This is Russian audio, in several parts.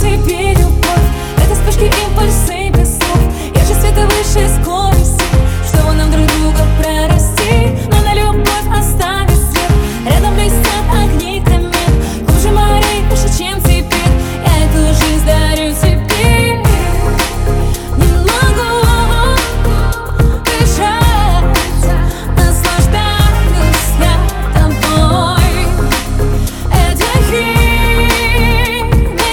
тебе любовь. Это вспышки, импульсы без слов. Я же света выше скорости, чтобы нам друг друга прорасти. Но на любовь оставит след. Рядом блестят огни комет, глубже морей, выше, чем теперь. Я эту жизнь дарю тебе. Не могу дышать, наслаждаюсь я тобой. Это химия,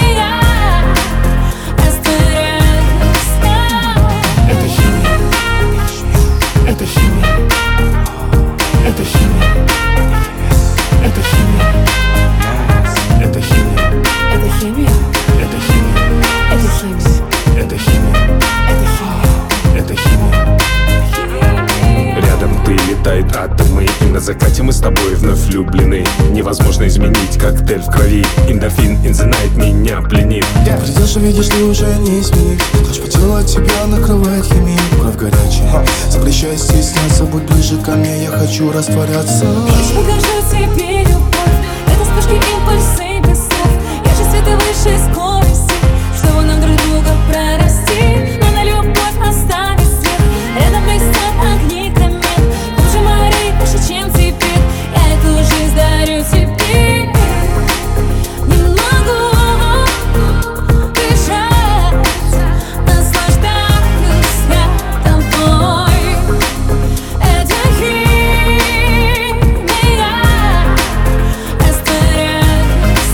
растворяюсь я. Это химия, это химия, это химия, это химия, это химия, Это химия, это химия, это химия, это химия, это это химия. химия. Рядом ты, летают атомы, и на закате мы с тобой вновь влюблены. Невозможно изменить коктейль в крови. Эндорфин in the night меня пленит. Придешь, увидишь, ли уже не изменить. Ночь по телу от тебя накрывает химией. Кровь горячая, запрещай стесняться. Будь ближе ко мне, я хочу растворяться. Хочешь, покажу тебе любовь. Это вспышки, импульсы без слов. Я же света выше скорости, чтобы нам друг друга прорасти. Но на любовь оставит след. Рядом блестят огни комет, глубже морей, выше, чем теперь. Я эту жизнь дарю тебе. Не могу дышать, наслаждаюсь я тобой. Это химия, растворяюсь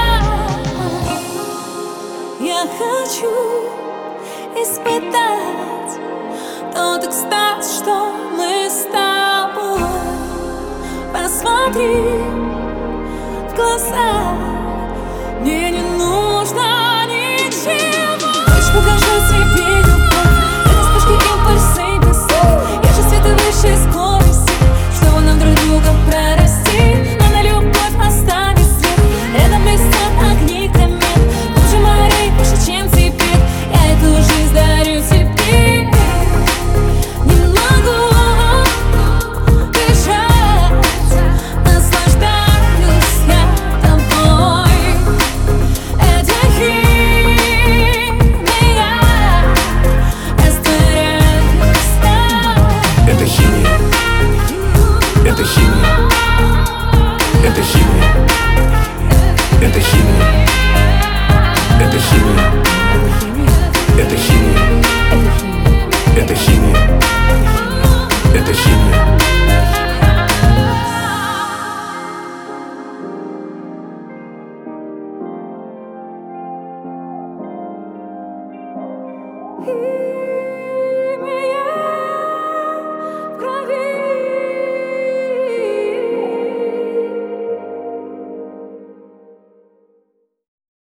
я. Я хочу испытать тот экстаз, что мы с тобой. Посмотри в глаза, мне не нужно ничего. Хочешь, покажу тебе любовь. Это вспышки, импульсы без слов. Я же света выше скорости, чтобы нам друг друга прорасти. Но на любовь оставит след. Рядом блестят огни комет, глубже морей, выше, чем теперь. Я эту жизнь дарю тебе. Не могу дышать, наслаждаюсь я тобой. Это химия, растворяюсь я. Это химия, это химия, это химия, это химия, это химия, это химия, это химия, это химия. Химия.